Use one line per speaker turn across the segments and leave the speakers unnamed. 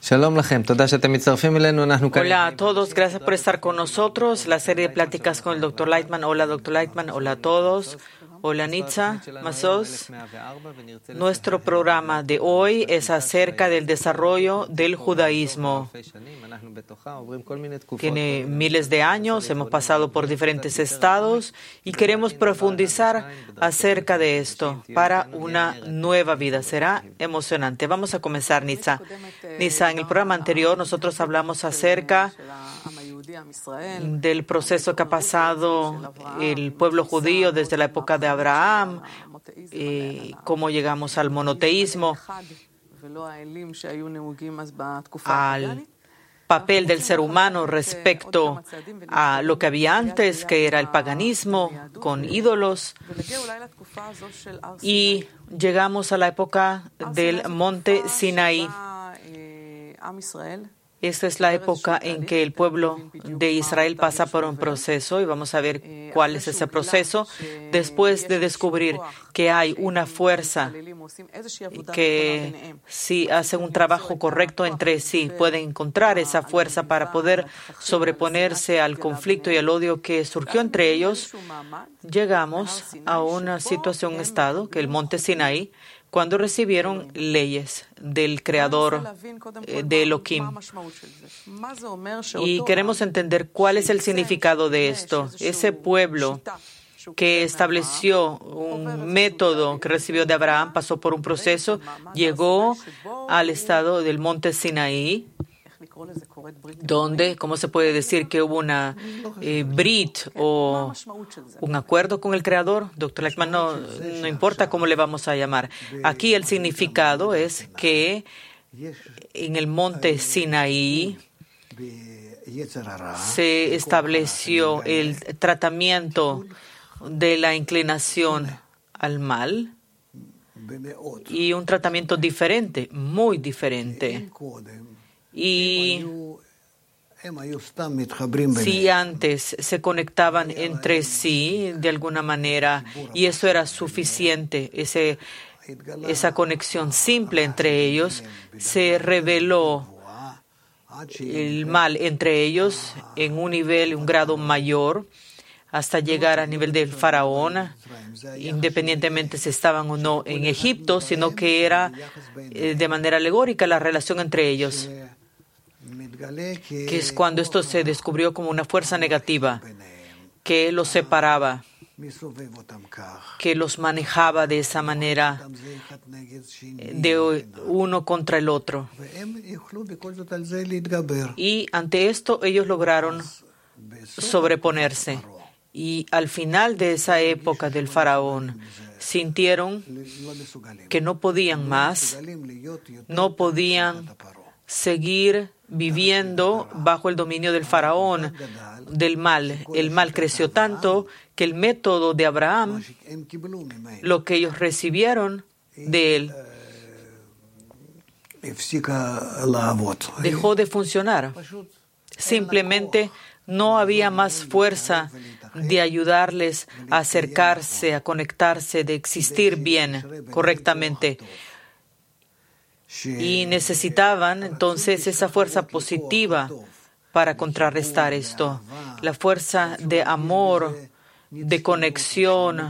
Hola a todos, gracias por estar con nosotros. La serie de pláticas con el Dr. Lightman. Hola, Dr. Lightman. Hola a todos. Hola, Nitza, Masos. Nuestro programa de hoy es acerca del desarrollo del judaísmo. Tiene miles de años, hemos pasado por diferentes estados y queremos profundizar acerca de esto para una nueva vida. Será emocionante. Vamos a comenzar, Nitza. Nitza, en el programa anterior nosotros hablamos acerca del proceso que ha pasado el pueblo judío desde la época de Abraham, cómo llegamos al monoteísmo, al papel del ser humano respecto a lo que había antes, que era el paganismo con ídolos, y llegamos a la época del monte Sinaí. Esta es la época en que el pueblo de Israel pasa por un proceso y vamos a ver cuál es ese proceso. Después de descubrir que hay una fuerza que si hacen un trabajo correcto entre sí, pueden encontrar esa fuerza para poder sobreponerse al conflicto y al odio que surgió entre ellos, llegamos a una situación, un estado, que el monte Sinaí, cuando recibieron leyes del Creador, de Elohim. Y queremos entender cuál es el significado de esto. Ese pueblo que estableció un método que recibió de Abraham, pasó por un proceso, llegó al estado del monte Sinaí, donde, ¿cómo se puede decir que hubo una brit o un acuerdo con el Creador? Doctor Lechman, no importa cómo le vamos a llamar. Aquí el significado es que en el monte Sinaí se estableció el tratamiento de la inclinación al mal y un tratamiento diferente, muy diferente. Y si antes se conectaban entre sí de alguna manera y eso era suficiente, esa conexión simple entre ellos, se reveló el mal entre ellos en un nivel, un grado mayor, hasta llegar al nivel del faraón, independientemente si estaban o no en Egipto, sino que era de manera alegórica la relación entre ellos, que es cuando esto se descubrió como una fuerza negativa que los separaba, que los manejaba de esa manera, de uno contra el otro. Y ante esto ellos lograron sobreponerse. Y al final de esa época del faraón, sintieron que no podían más, no podían seguir viviendo bajo el dominio del faraón, del mal. El mal creció tanto que el método de Abraham, lo que ellos recibieron de él, dejó de funcionar. Simplemente no había más fuerza de ayudarles a acercarse, a conectarse, de existir bien, correctamente. Y necesitaban entonces esa fuerza positiva para contrarrestar esto. La fuerza de amor, de conexión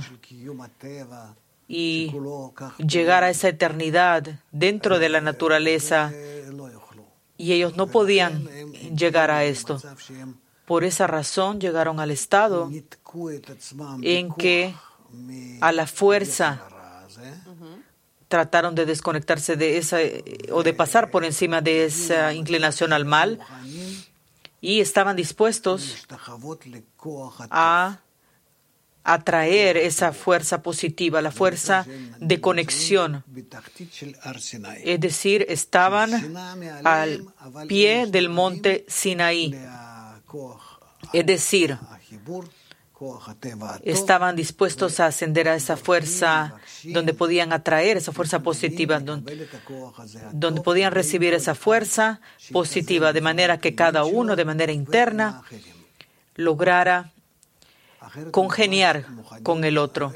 y llegar a esa eternidad dentro de la naturaleza. Y ellos no podían llegar a esto. Por esa razón llegaron al estado en que a la fuerza trataron de desconectarse de esa o de pasar por encima de esa inclinación al mal y estaban dispuestos a atraer esa fuerza positiva, la fuerza de conexión. Es decir, estaban al pie del monte Sinaí. Es decir, estaban dispuestos a ascender a esa fuerza donde podían atraer esa fuerza positiva, donde podían recibir esa fuerza positiva, de manera que cada uno, de manera interna, lograra congeniar con el otro.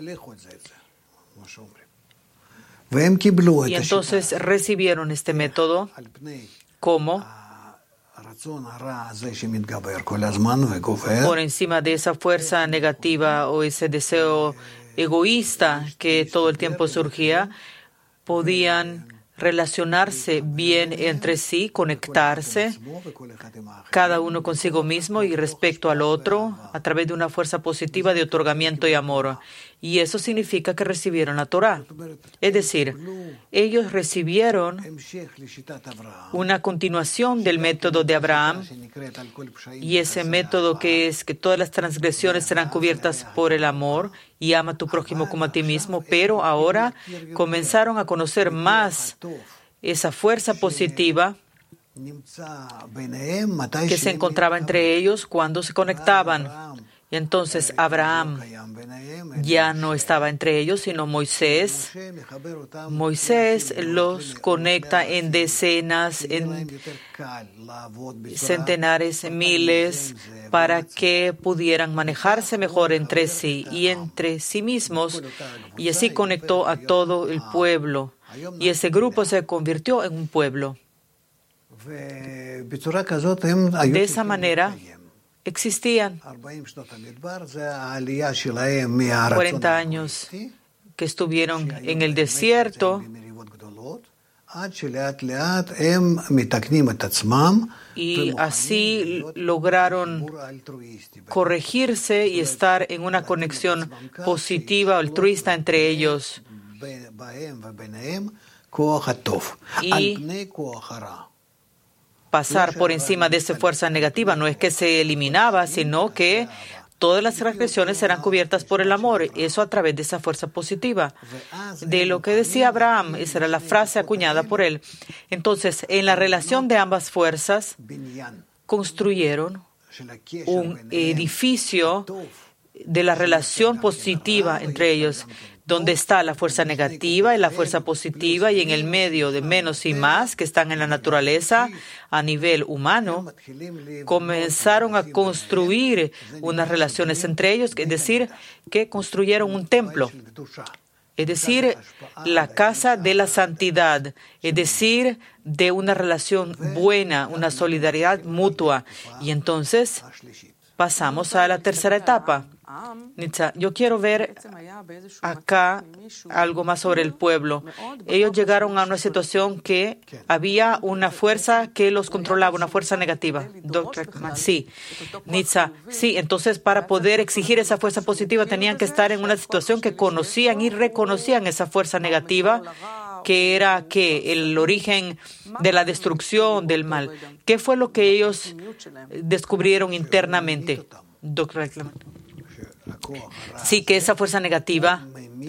Y entonces recibieron este método cómo por encima de esa fuerza negativa o ese deseo egoísta que todo el tiempo surgía, podían relacionarse bien entre sí, conectarse, cada uno consigo mismo y respecto al otro, a través de una fuerza positiva de otorgamiento y amor. Y eso significa que recibieron la Torá. Es decir, ellos recibieron una continuación del método de Abraham, y ese método que es que todas las transgresiones serán cubiertas por el amor y ama a tu prójimo como a ti mismo, pero ahora comenzaron a conocer más esa fuerza positiva que se encontraba entre ellos cuando se conectaban. Y entonces Abraham ya no estaba entre ellos, sino Moisés. Moisés los conecta en decenas, en centenares, miles, para que pudieran manejarse mejor entre sí y entre sí mismos. Y así conectó a todo el pueblo. Y ese grupo se convirtió en un pueblo. De esa manera, existían 40 años que estuvieron en el desierto y así lograron corregirse y estar en una conexión positiva, altruista entre ellos. Y pasar por encima de esa fuerza negativa no es que se eliminaba, sino que todas las transgresiones serán cubiertas por el amor, eso a través de esa fuerza positiva. De lo que decía Abraham, esa era la frase acuñada por él. Entonces, en la relación de ambas fuerzas, construyeron un edificio de la relación positiva entre ellos, donde está la fuerza negativa y la fuerza positiva, y en el medio de menos y más, que están en la naturaleza a nivel humano, comenzaron a construir unas relaciones entre ellos, es decir, que construyeron un templo, es decir, la casa de la santidad, es decir, de una relación buena, una solidaridad mutua. Y entonces pasamos a la tercera etapa. Nitza, yo quiero ver acá algo más sobre el pueblo. Ellos llegaron a una situación que había una fuerza que los controlaba, una fuerza negativa. Sí, Nitza, sí, entonces para poder exigir esa fuerza positiva tenían que estar en una situación que conocían y reconocían esa fuerza negativa, que era que el origen de la destrucción, del mal. ¿Qué fue lo que ellos descubrieron internamente? Doctor Eichmann. Sí, que esa fuerza negativa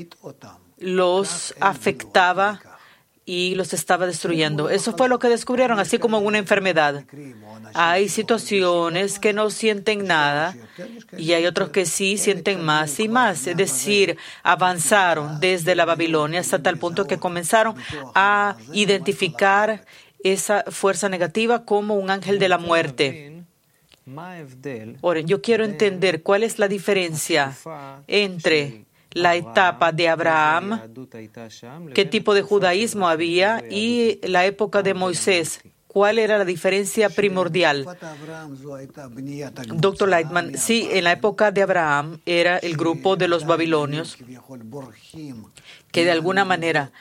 los afectaba y los estaba destruyendo. Eso fue lo que descubrieron, así como una enfermedad. Hay situaciones que no sienten nada y hay otros que sí sienten más y más. Es decir, avanzaron desde la Babilonia hasta tal punto que comenzaron a identificar esa fuerza negativa como un ángel de la muerte. Ahora, yo quiero entender cuál es la diferencia entre la etapa de Abraham, qué tipo de judaísmo había, y la época de Moisés. ¿Cuál era la diferencia primordial? Doctor Lightman, sí, en la época de Abraham era el grupo de los babilonios que de alguna manera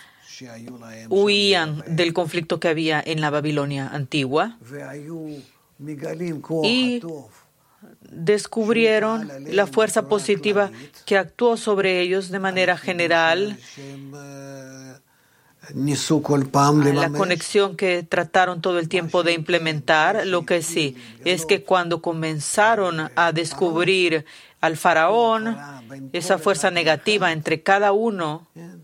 huían del conflicto que había en la Babilonia antigua y descubrieron la fuerza positiva que actuó sobre ellos de manera general, la conexión que trataron todo el tiempo de implementar. Lo que sí es que cuando comenzaron a descubrir al faraón, esa fuerza negativa entre cada uno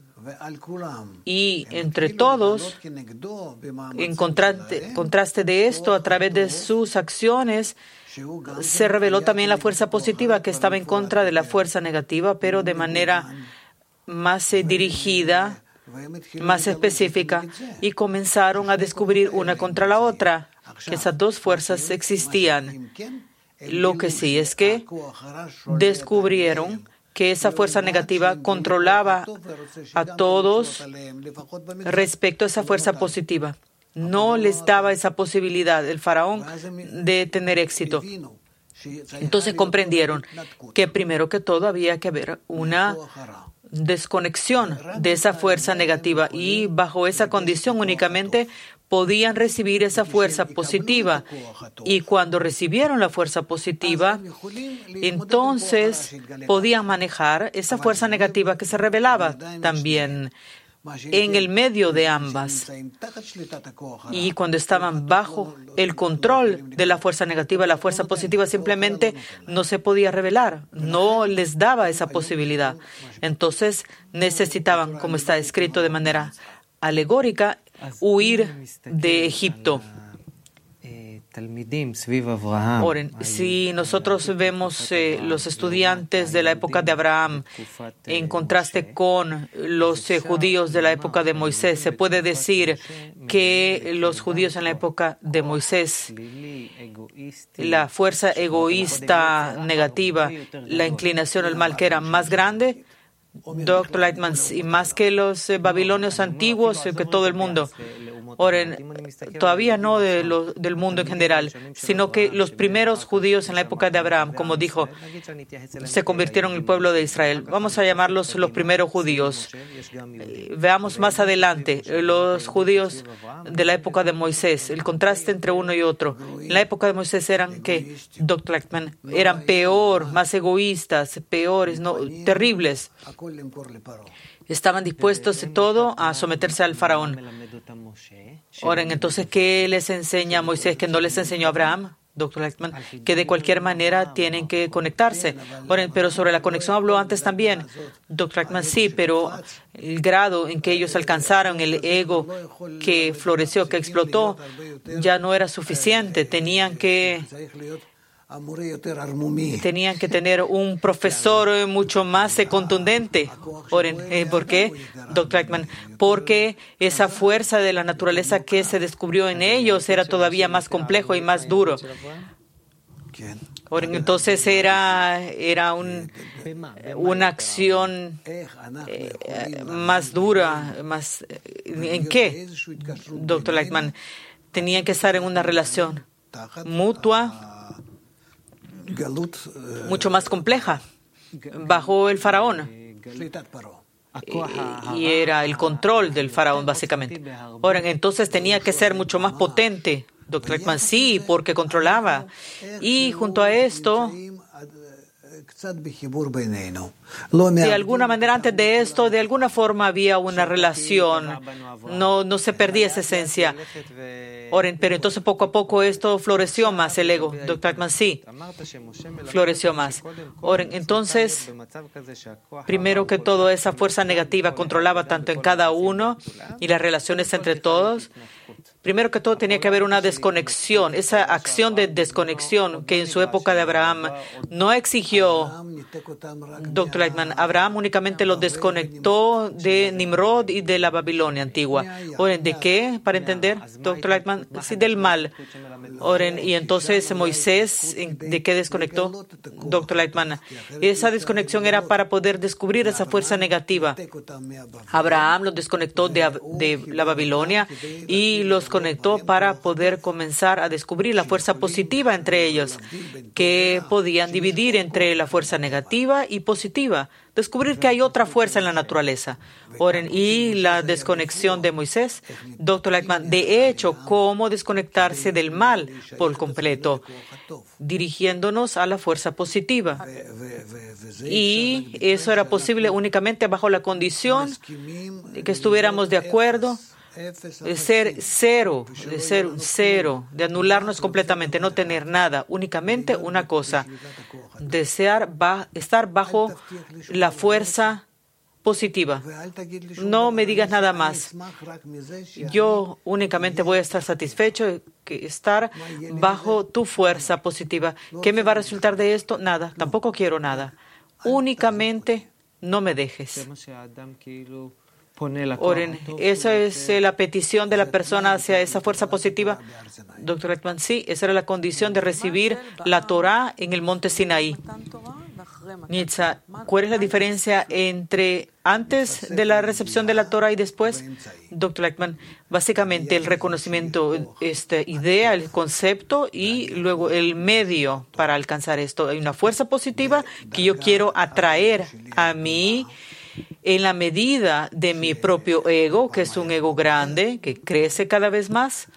y entre todos, en contraste de esto, a través de sus acciones, se reveló también la fuerza positiva que estaba en contra de la fuerza negativa, pero de manera más dirigida, más específica, y comenzaron a descubrir una contra la otra, que esas dos fuerzas existían. Lo que sí es que descubrieron que esa fuerza negativa controlaba a todos respecto a esa fuerza positiva. no les daba esa posibilidad, el faraón, de tener éxito. Entonces comprendieron que primero que todo había que haber una desconexión de esa fuerza negativa y bajo esa condición únicamente podían recibir esa fuerza positiva. Y cuando recibieron la fuerza positiva, entonces podían manejar esa fuerza negativa que se revelaba también en el medio de ambas. Y cuando estaban bajo el control de la fuerza negativa, la fuerza positiva simplemente no se podía revelar, no les daba esa posibilidad. Entonces necesitaban, como está escrito de manera alegórica, huir de Egipto. Oren, si nosotros vemos los estudiantes de la época de Abraham en contraste con los judíos de la época de Moisés, se puede decir que los judíos en la época de Moisés, la fuerza egoísta negativa, la inclinación al mal que era más grande, Dr. Lightman, y más que los babilonios antiguos, que todo el mundo. Oren, todavía no del mundo en general, sino que los primeros judíos en la época de Abraham, como dijo, se convirtieron en el pueblo de Israel. Vamos a llamarlos los primeros judíos. Veamos más adelante los judíos de la época de Moisés, el contraste entre uno y otro. En la época de Moisés eran que, Dr. Lightman, eran peor, más egoístas, peores, no, terribles. Estaban dispuestos de todo a someterse al faraón. Ahora, entonces, ¿qué les enseña a Moisés que no les enseñó a Abraham? Dr. Lightman, que de cualquier manera tienen que conectarse. Ahora, pero sobre la conexión habló antes también. Dr. Lightman, sí, pero el grado en que ellos alcanzaron, el ego que floreció, que explotó, ya no era suficiente. Tenían que tener un profesor mucho más contundente. ¿Por qué, Dr. Lightman? Porque esa fuerza de la naturaleza que se descubrió en ellos era todavía más complejo y más duro. Entonces era una acción más dura. ¿En qué, Dr. Lightman? Tenían que estar en una relación mutua mucho más compleja bajo el faraón. Y era el control del faraón, básicamente. Ahora, entonces tenía que ser mucho más potente. Dr. Lightman, sí, porque controlaba. Y junto a esto, de alguna manera, antes de esto, de alguna forma había una relación. No se perdía esa esencia. Pero entonces poco a poco esto floreció más, el ego. Dr. Lightman, sí, floreció más. Entonces, primero que todo, esa fuerza negativa controlaba tanto en cada uno y las relaciones entre todos. Primero que todo tenía que haber una desconexión, esa acción de desconexión que en su época de Abraham no exigió Dr. Lightman. Abraham únicamente lo desconectó de Nimrod y de la Babilonia antigua. ¿De qué? Para entender, Dr. Lightman, sí, del mal. Y entonces Moisés, ¿de qué desconectó, Dr. Lightman? Esa desconexión era para poder descubrir esa fuerza negativa. Abraham los desconectó de la Babilonia y los conectó para poder comenzar a descubrir la fuerza positiva entre ellos, que podían dividir entre la fuerza negativa y positiva, descubrir que hay otra fuerza en la naturaleza. Y la desconexión de Moisés, Dr. Lightman, de hecho, cómo desconectarse del mal por completo, dirigiéndonos a la fuerza positiva. Y eso era posible únicamente bajo la condición de que estuviéramos de acuerdo de ser cero, de anularnos completamente, no tener nada, únicamente una cosa, estar bajo la fuerza positiva. No me digas nada más. Yo únicamente voy a estar satisfecho de estar bajo tu fuerza positiva. ¿Qué me va a resultar de esto? Nada, tampoco quiero nada. Únicamente no me dejes. Esa es la petición de la persona hacia esa fuerza positiva. Dr. Lightman, sí, esa era la condición de recibir la Torá en el monte Sinaí. Nitza, ¿cuál es la diferencia entre antes de la recepción de la Torah y después? Dr. Lackman, básicamente el reconocimiento, esta idea, el concepto y luego el medio para alcanzar esto. Hay una fuerza positiva que yo quiero atraer a mí en la medida de mi propio ego, que es un ego grande, que crece cada vez más.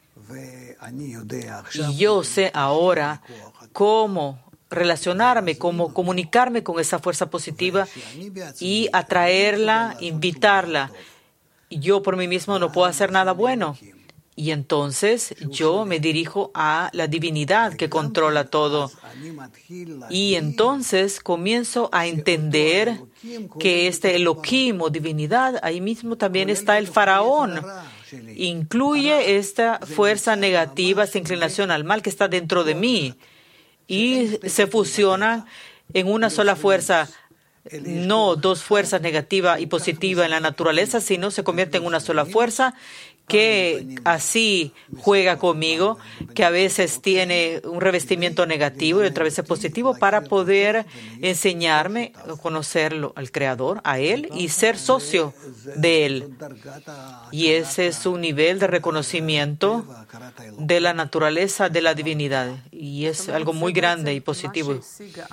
Y yo sé ahora cómo relacionarme, cómo comunicarme con esa fuerza positiva y atraerla, invitarla. Yo por mí mismo no puedo hacer nada bueno. Y entonces yo me dirijo a la divinidad que controla todo. Y entonces comienzo a entender que este Elohim o divinidad, ahí mismo también está el faraón. Incluye esta fuerza negativa, esta inclinación al mal que está dentro de mí. Y se fusiona en una sola fuerza, no dos fuerzas, negativa y positiva en la naturaleza, sino se convierte en una sola fuerza que así juega conmigo, que a veces tiene un revestimiento negativo y otra vez es positivo, para poder enseñarme a conocerlo al Creador, a Él, y ser socio de Él. Y ese es un nivel de reconocimiento de la naturaleza de la divinidad. Y es algo muy grande y positivo.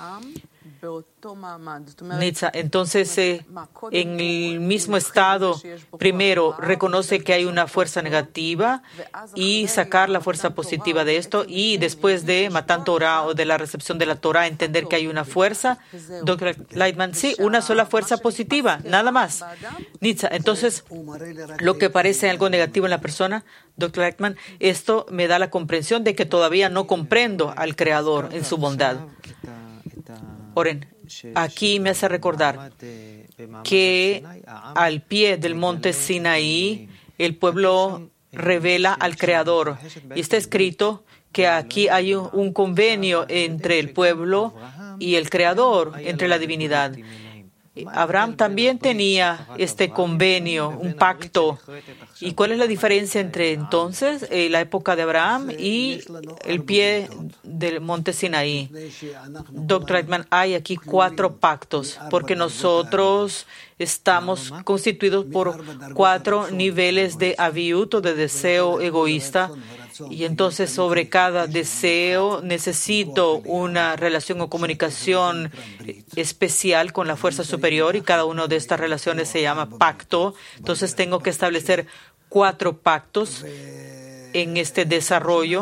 Nitza, entonces, en el mismo estado, primero reconoce que hay una fuerza negativa y sacar la fuerza positiva de esto, y después de Matan Torah o de la recepción de la Torah, entender que hay una fuerza. Dr. Lightman, sí, una sola fuerza positiva, nada más. Nitza, entonces, lo que parece algo negativo en la persona, Dr. Lightman, esto me da la comprensión de que todavía no comprendo al Creador en su bondad. Oren, aquí me hace recordar que al pie del monte Sinaí el pueblo revela al Creador. Y está escrito que aquí hay un convenio entre el pueblo y el Creador, entre la divinidad. Abraham también tenía este convenio, un pacto. ¿Y cuál es la diferencia entre entonces la época de Abraham y el pie del monte Sinaí? Dr. Reitman, hay aquí 4 pactos, porque nosotros estamos constituidos por 4 niveles de aviut o de deseo egoísta. Y entonces sobre cada deseo necesito una relación o comunicación especial con la fuerza superior, y cada una de estas relaciones se llama pacto. Entonces tengo que establecer 4 pactos en este desarrollo.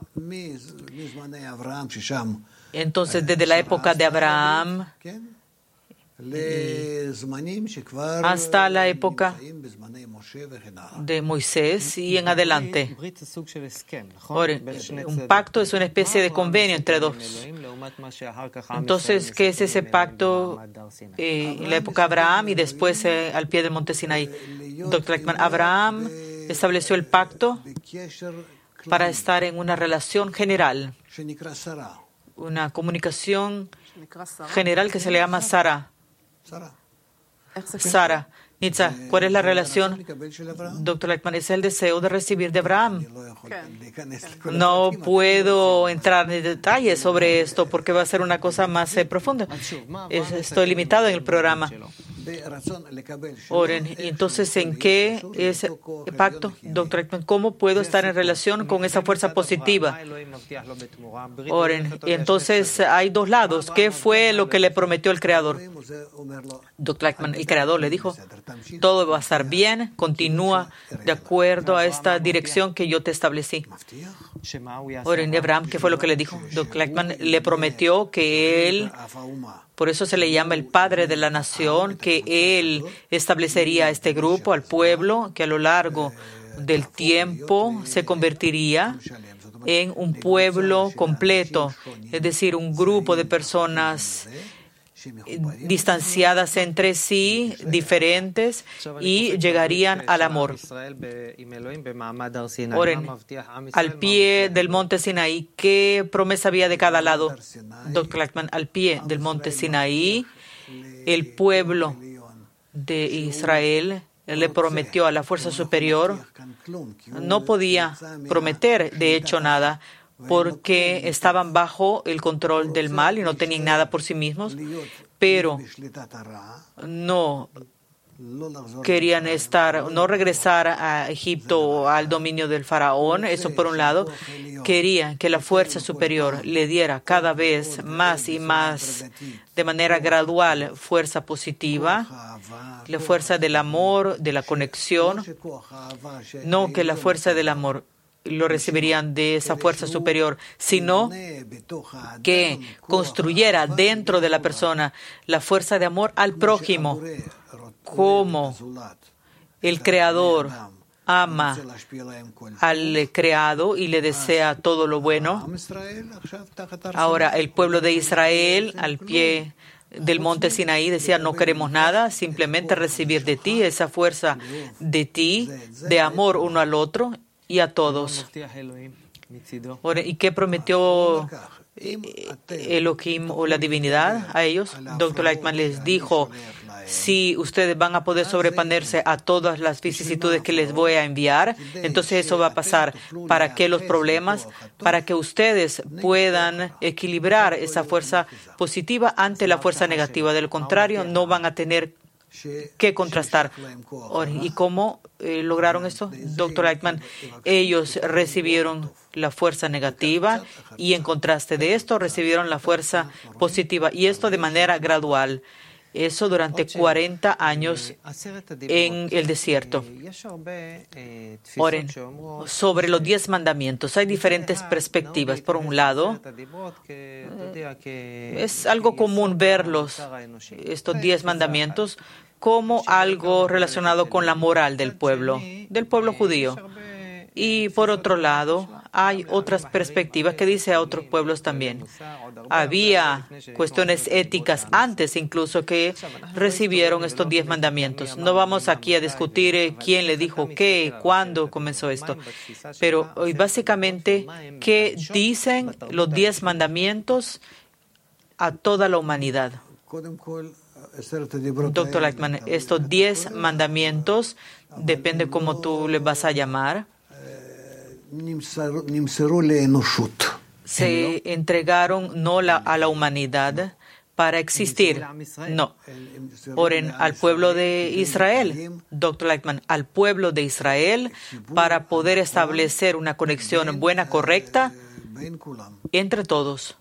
Entonces desde la época de Abraham hasta la época de Moisés y en adelante. Ahora, un pacto es una especie de convenio entre dos. Entonces, ¿qué es ese pacto en la época de Abraham y después al pie del monte Sinaí? Dr. Lackman, Abraham estableció el pacto para estar en una relación general, una comunicación general que se le llama Sara. Sara, Nitza, ¿cuál es la relación? Dr. Lackman, es el deseo de recibir de Abraham. No puedo entrar en detalles sobre esto porque va a ser una cosa más profunda. Estoy limitado en el programa. Oren, entonces, ¿en qué es el pacto, Dr. Lackman? ¿Cómo puedo estar en relación con esa fuerza positiva? Oren, entonces hay 2 lados. ¿Qué fue lo que le prometió el Creador? Dr. Lackman, el Creador le dijo, todo va a estar bien, continúa de acuerdo a esta dirección que yo te establecí. Oren, Abraham, ¿qué fue lo que le dijo? Dr. Lackman le prometió que él, por eso se le llama el padre de la nación, que él establecería este grupo, al pueblo, que a lo largo del tiempo se convertiría en un pueblo completo, es decir, un grupo de personas distanciadas entre sí, diferentes, y llegarían al amor. Oren, al pie del monte Sinaí, ¿qué promesa había de cada lado? Dr. Lackman, al pie del monte Sinaí, el pueblo de Israel le prometió a la fuerza superior, no podía prometer de hecho nada, porque estaban bajo el control del mal y no tenían nada por sí mismos, pero no querían no regresar a Egipto o al dominio del faraón. Eso por un lado. Querían que la fuerza superior le diera cada vez más y más, de manera gradual, fuerza positiva, la fuerza del amor, de la conexión. No que la fuerza del amor lo recibirían de esa fuerza superior, sino que construyera dentro de la persona la fuerza de amor al prójimo, como el Creador ama al creado y le desea todo lo bueno. Ahora, el pueblo de Israel, al pie del monte Sinaí, decía: no queremos nada, simplemente recibir de ti esa fuerza de ti, de amor uno al otro y a todos. Ahora, ¿y qué prometió Elohim o la divinidad a ellos? Dr. Lightman les dijo: si ustedes van a poder sobreponerse a todas las vicisitudes que les voy a enviar, entonces eso va a pasar. ¿Para qué los problemas? Para que ustedes puedan equilibrar esa fuerza positiva ante la fuerza negativa. De lo contrario, no van a tener que contrastar. ¿Y cómo lograron esto? Dr. Lightman, ellos recibieron la fuerza negativa y en contraste de esto recibieron la fuerza positiva, y esto de manera gradual. Eso durante 40 años en el desierto. Oren, sobre los 10 mandamientos hay diferentes perspectivas. Por un lado, es algo común verlos, estos 10 mandamientos, como algo relacionado con la moral del pueblo judío. Y por otro lado, hay otras perspectivas que dice a otros pueblos también. Había cuestiones éticas antes incluso que recibieron estos 10 mandamientos. No vamos aquí a discutir quién le dijo qué, cuándo comenzó esto. Pero hoy básicamente, ¿qué dicen los 10 mandamientos a toda la humanidad? Dr. Lightman, estos 10 mandamientos, depende cómo tú les vas a llamar, se entregaron no a la humanidad para existir, no. Oren al pueblo de Israel, Dr. Lightman, al pueblo de Israel, para poder establecer una conexión buena, correcta, entre todos.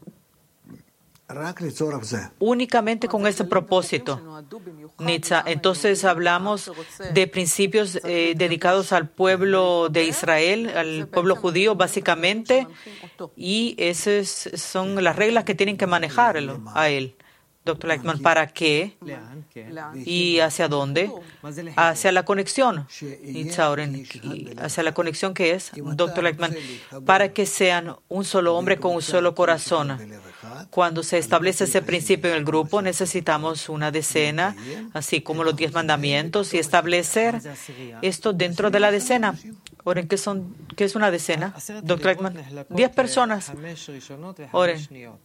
Únicamente con ese propósito. Nitza, entonces hablamos de principios dedicados al pueblo de Israel, al pueblo judío básicamente, y esas son las reglas que tienen que manejarlo a él. Dr. Lightman, ¿para qué? ¿Y hacia dónde? Hacia la conexión. ¿Hacia la conexión qué es? Dr. Lightman, para que sean un solo hombre con un solo corazón. Cuando se establece ese principio en el grupo, necesitamos una decena, así como los 10 mandamientos, y establecer esto dentro de la decena. Oren, ¿qué es una decena? Dr. Lightman, 10 personas. Oren.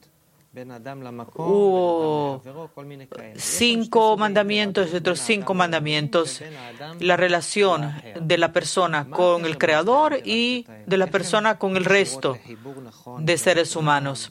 Hubo 5 mandamientos y otros 5 mandamientos. La relación de la persona con el Creador y de la persona con el resto de seres humanos.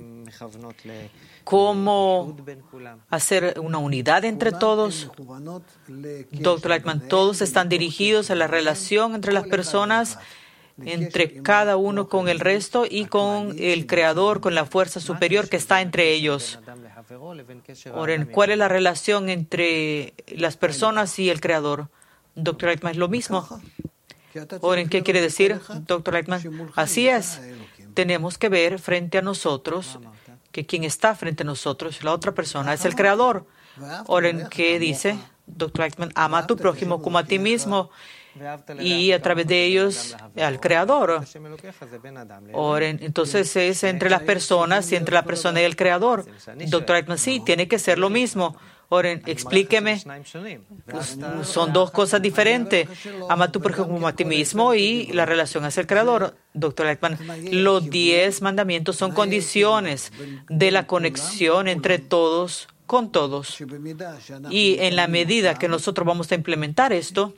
¿Cómo hacer una unidad entre todos? Dr. Lightman, todos están dirigidos a la relación entre las personas, entre cada uno con el resto y con el Creador, con la fuerza superior que está entre ellos. Oren, ¿cuál es la relación entre las personas y el Creador? Dr. Lightman, es lo mismo. Oren, ¿qué quiere decir, Dr. Lightman? Así es. Tenemos que ver frente a nosotros que quien está frente a nosotros, la otra persona, es el Creador. Oren, ¿qué dice? Dr. Lightman, ama a tu prójimo como a ti mismo. Y a través de ellos al Creador. Oren, entonces es entre las personas y entre la persona y el Creador. Dr. Lightman, sí, tiene que ser lo mismo. Oren, explíqueme. Son 2 cosas diferentes. Ama a tu prójimo como a ti mismo y la relación hacia el Creador. Dr. Lightman, los 10 mandamientos son condiciones de la conexión entre todos con todos. Y en la medida que nosotros vamos a implementar esto,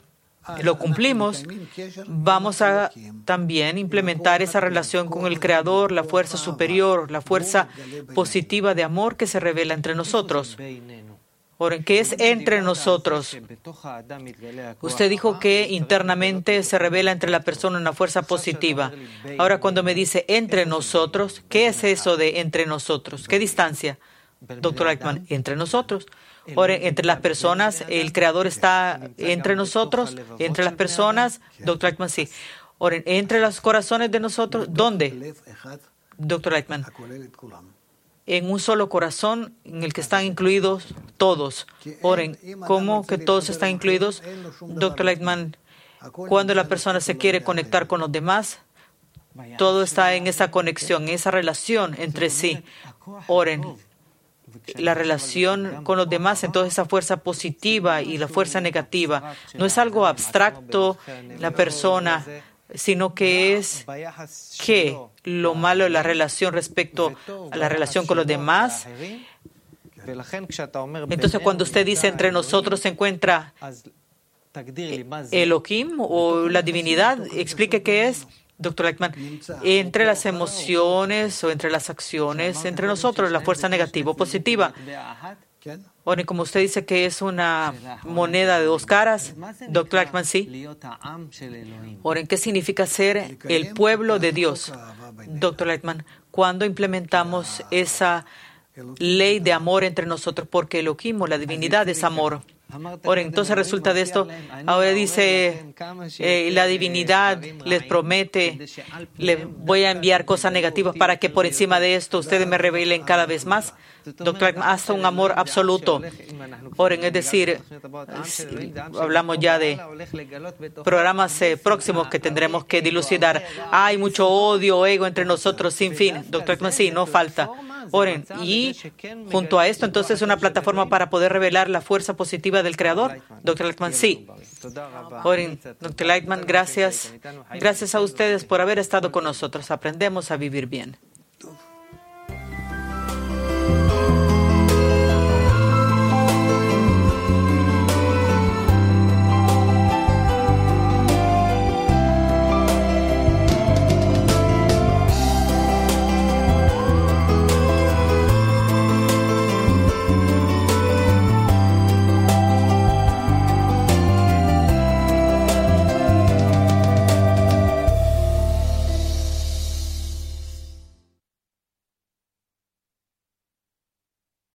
lo cumplimos, vamos a también implementar esa relación con el Creador, la fuerza superior, la fuerza positiva de amor que se revela entre nosotros. Ahora, ¿qué es entre nosotros? Usted dijo que internamente se revela entre la persona una fuerza positiva. Ahora, cuando me dice entre nosotros, ¿qué es eso de entre nosotros? ¿Qué distancia? Doctor Eichmann, entre nosotros. Ahora, entre las personas, el Creador está entre nosotros, entre las personas. Doctor Eichmann, sí. Ahora, entre los corazones de nosotros, ¿dónde? Doctor Eichmann, en un solo corazón en el que están incluidos todos. Oren, ¿cómo que todos están incluidos? Doctor Eichmann, cuando la persona se quiere conectar con los demás, todo está en esa conexión, en esa relación entre sí. Oren, la relación con los demás, entonces esa fuerza positiva y la fuerza negativa. No es algo abstracto, la persona, sino que es que lo malo de la relación respecto a la relación con los demás. Entonces, cuando usted dice entre nosotros se encuentra Elohim o la divinidad, explique qué es. Doctor Eichmann, entre las emociones o entre las acciones, entre nosotros, la fuerza negativa o positiva. Ahora, como usted dice que es una moneda de dos caras, Doctor Eichmann, sí. Ahora, ¿qué significa ser el pueblo de Dios? Doctor Eichmann, cuando implementamos esa ley de amor entre nosotros, porque Elohim, la divinidad, es amor. Ahora, entonces resulta de esto, ahora dice, la divinidad les promete, les voy a enviar cosas negativas para que por encima de esto ustedes me revelen cada vez más. Doctor, hasta un amor absoluto. Ahora, es decir, hablamos ya de programas próximos que tendremos que dilucidar. Hay mucho odio, ego entre nosotros sin fin. Doctor, sí, no falta. Oren, y junto a esto, entonces, una plataforma para poder revelar la fuerza positiva del Creador. Doctor Eichmann, sí. Oren, Doctor Eichmann, gracias. Gracias a ustedes por haber estado con nosotros. Aprendemos a vivir bien.